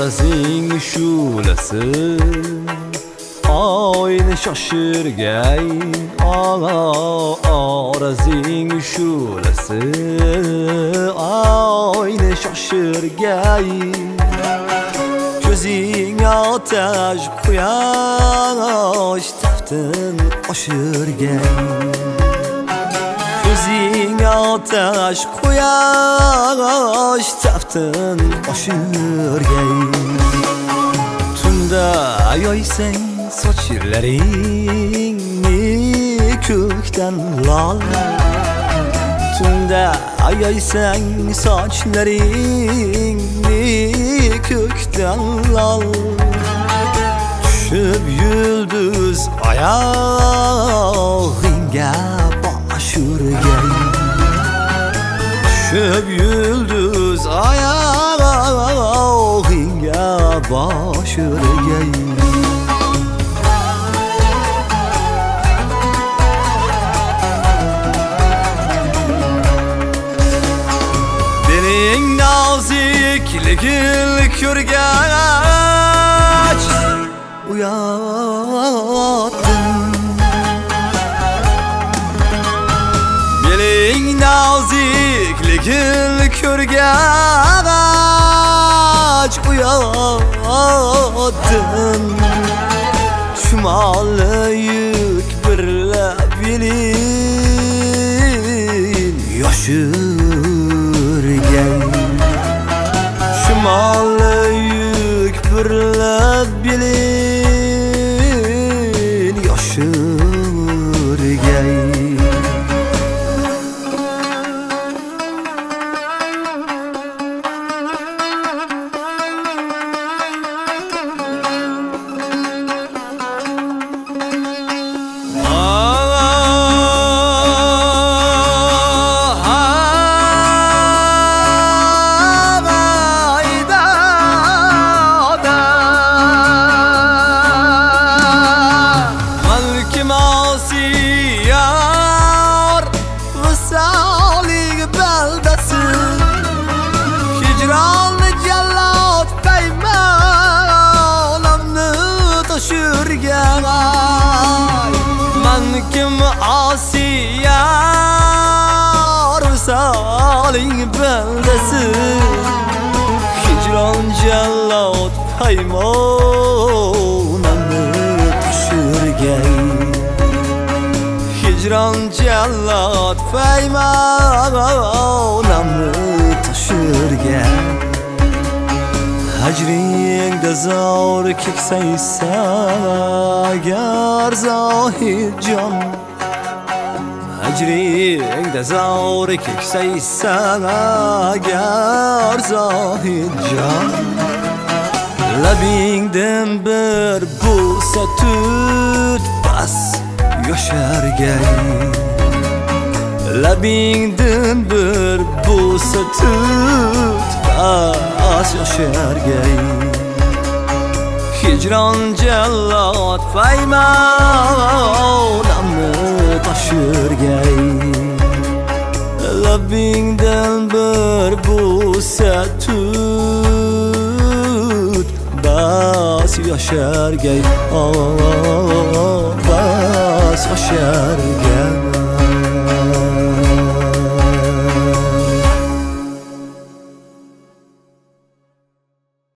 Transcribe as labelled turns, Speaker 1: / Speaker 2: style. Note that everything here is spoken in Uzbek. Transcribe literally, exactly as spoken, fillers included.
Speaker 1: Orazing şulası Oyni şaşırgay Orazing şulası Oyni şaşırgay Gözing ateş quyaş Taftin oşırgay Gözing ateş quyaş Taftin oşırgay Tunda yoysang sochirlaringni ko'kdan lol Tunda yoysang sochlaringni ko'kdan lol Tushib yulduz oyog'ingga bosh urgay Tushib yulduz oyog'ingga bosh urgay Bening nozikligin ko'rgach uyatdim Bening nozikligin ko'rgach uyatdim Shumoli yuk birlab belin yoshirgay Shumoli yuk birlab belin yoshirgay Man kim asiyar visaling beldasi Hicron jallod paymonamni tushirgay Hicron jallod paymonamni tushirgay Hajringda zor keksaysa agar zohidjon Hajringda zor keksaysa agar zohidjon Labingdan bir bo'lsa tut bas yoshargay Labingdan bir bo'lsa tut bas yoshargay Hicron jallod paymonamni toshirgay Labingdan bir bo'lsa tut bas yoshargay Bas yoshargay